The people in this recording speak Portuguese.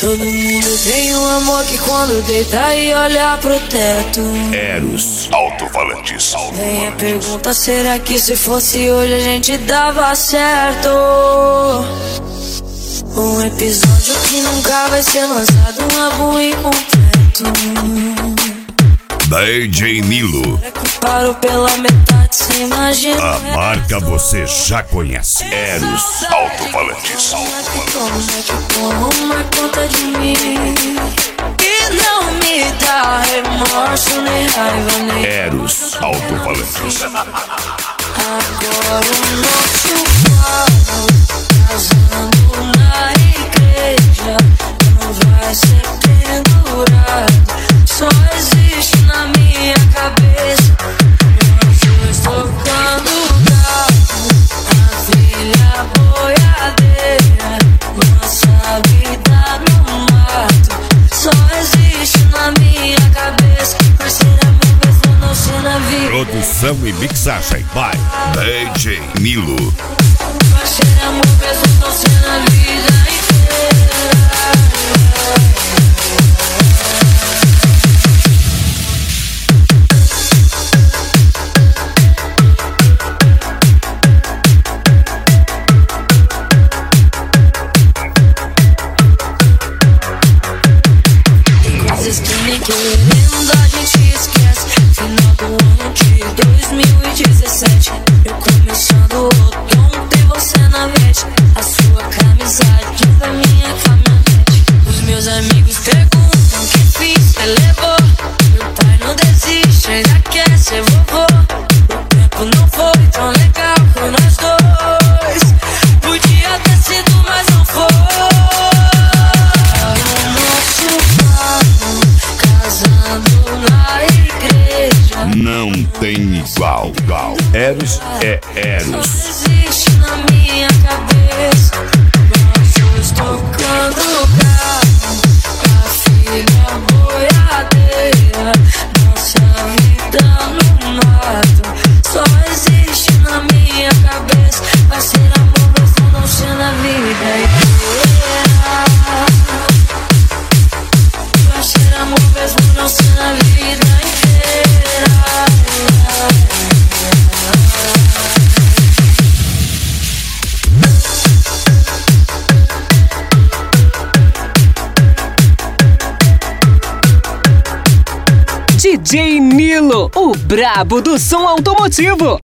Todo mundo tem um amor que quando deita e olha pro teto. Eros Alto-Falantes. Vem a pergunta, será que se fosse hoje a gente dava certo? Um episódio que nunca vai ser lançado, um álbum incompleto. DJ Nilo. É que parou pela metade, cê imagina. A marca você já conhece. Eros Alto-Falantes. Toma conta de mim e não me dá remorso, nem raiva, nem Eros Alto-Falantes. agora o nosso quadro, casando na igreja, não vai ser pendurado, só existe na minha cabeça. Nós dois tocando o carro, a filha boiadeira, nossa vida no mato, só existe na minha cabeça. Vai ser amor, mas não ser na vida. Produção e mixagem by DJ Nilo. Vai ser amor, mas não ser na vida inteira. Coisas que nem querendo a gente esquece. Final do ano de 2017, eu começando o outono, tem você na mente. A sua camisa da minha caminhonete. Os meus amigos perguntam que fiz, você levou. Meu pai não desiste, ainda quer ser vovô. O tempo não foi tão legal com nós dois. Podia ter sido, mas não foi. Não tem igual. Eros é Eros. Só existe na minha cabeça. Nós dois tocando o carro, a filha boiadeira, nossa vida no mato, só existe na minha cabeça. Vai ser amor, mas não ser na vida inteira. Vai ser amor, mas não ser na vida inteira. DJ Nilo, o brabo do som automotivo.